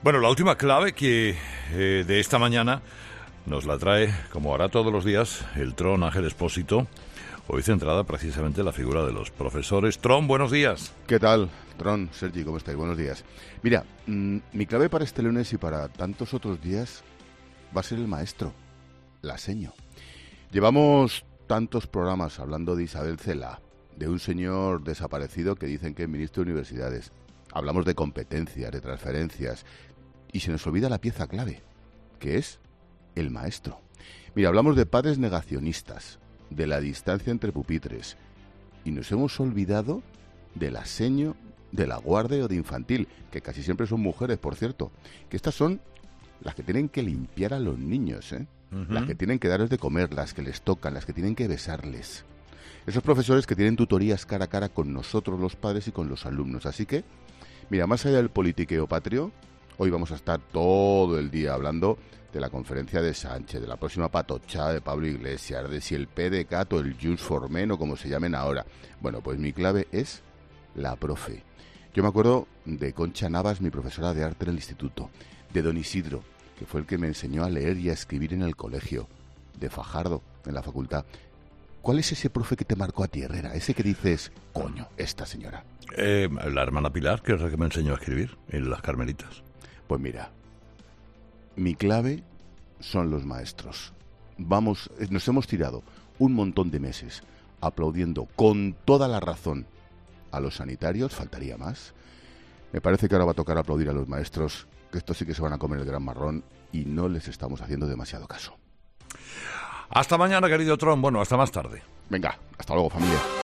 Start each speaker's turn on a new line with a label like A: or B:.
A: Bueno, la última clave de esta mañana nos la trae, como hará todos los días, el Tron Ángel Expósito, hoy centrada precisamente en la figura de los profesores. Tron, buenos días.
B: ¿Qué tal, Tron? Sergi, ¿cómo estáis? Buenos días. Mira, mi clave para este lunes y para tantos otros días va a ser el maestro, la seño. Llevamos tantos programas hablando de Isabel Cela, de un señor desaparecido que dicen que es ministro de universidades. Hablamos de competencias, de transferencias, y se nos olvida la pieza clave, que es el maestro. Mira, hablamos de padres negacionistas, de la distancia entre pupitres, y nos hemos olvidado de la seño, de la guardia o de infantil, que casi siempre son mujeres, por cierto, que estas son las que tienen que limpiar a los niños, ¿eh? Las que tienen que darles de comer, las que les tocan, las que tienen que besarles. Esos profesores que tienen tutorías cara a cara con nosotros los padres y con los alumnos. Así que, mira, más allá del politiqueo patrio, hoy vamos a estar todo el día hablando de la conferencia de Sánchez, de la próxima patochada de Pablo Iglesias, de si el PDeCAT o el Jus for Men o como se llamen ahora. Bueno, pues mi clave es la profe. Yo me acuerdo de Concha Navas, mi profesora de arte en el instituto, de don Isidro, que fue el que me enseñó a leer y a escribir en el colegio, de Fajardo, en la facultad. ¿Cuál es ese profe que te marcó a ti, Herrera? Ese que dices, coño, esta señora.
A: La hermana Pilar, que es la que me enseñó a escribir en las Carmelitas.
B: Pues mira, mi clave son los maestros. Nos hemos tirado un montón de meses aplaudiendo con toda la razón a los sanitarios, faltaría más. Me parece que ahora va a tocar aplaudir a los maestros, que estos sí que se van a comer el gran marrón y no les estamos haciendo demasiado caso.
A: Hasta mañana, querido Tron. Bueno, hasta más tarde.
B: Venga, hasta luego, familia.